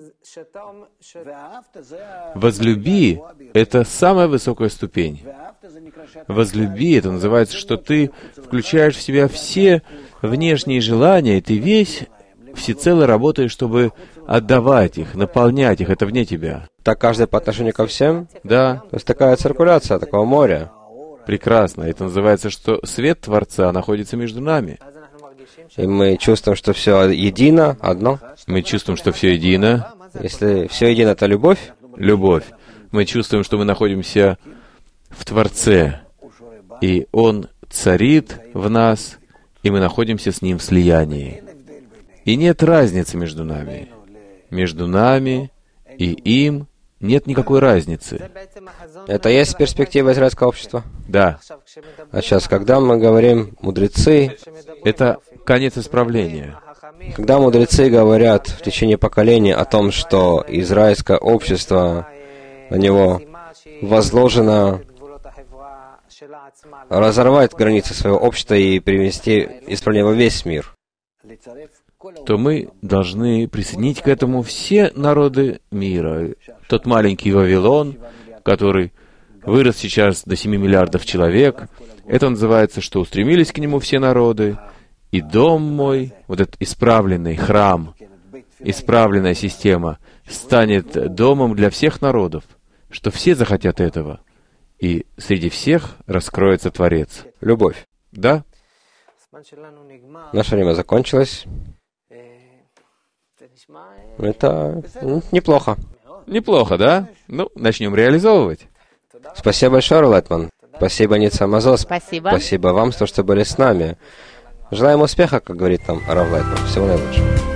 Возлюби — это самая высокая ступень. Возлюби — это называется, что ты включаешь в себя все внешние желания, и ты весь всецело работаешь, чтобы отдавать их, наполнять их. Это вне тебя. Так каждый по отношению ко всем? Да, То есть такая циркуляция, такого моря. прекрасно. Это называется, что свет Творца находится между нами. И мы чувствуем, что все едино, одно. Мы чувствуем, что все едино. Если все едино — это любовь, Любовь. Мы чувствуем, что мы находимся в Творце, и Он царит в нас, и мы находимся с Ним в слиянии. И нет разницы между нами. Между нами и им нет никакой разницы. это и есть перспектива израильского общества. Да, А сейчас, когда мы говорим «мудрецы», это конец исправления. когда мудрецы говорят в течение поколений о том, что израильское общество, на него возложено разорвать границы своего общества и привести исправление во весь мир, То мы должны присоединить к этому все народы мира. Тот маленький Вавилон, который вырос сейчас до семи миллиардов человек, это называется, что устремились к нему все народы, и дом мой, вот этот исправленный храм, исправленная система, станет домом для всех народов, что все захотят этого, и среди всех раскроется Творец. любовь. Да? Наше время закончилось. Это м, неплохо. Неплохо, да? Ну, начнем реализовывать. Спасибо большое, Рав Лайтман. Спасибо, Ница Мазос. Спасибо. Спасибо вам, за то, что были с нами. Желаем успеха, как говорит там Рав Лайтман. Всего наилучшего.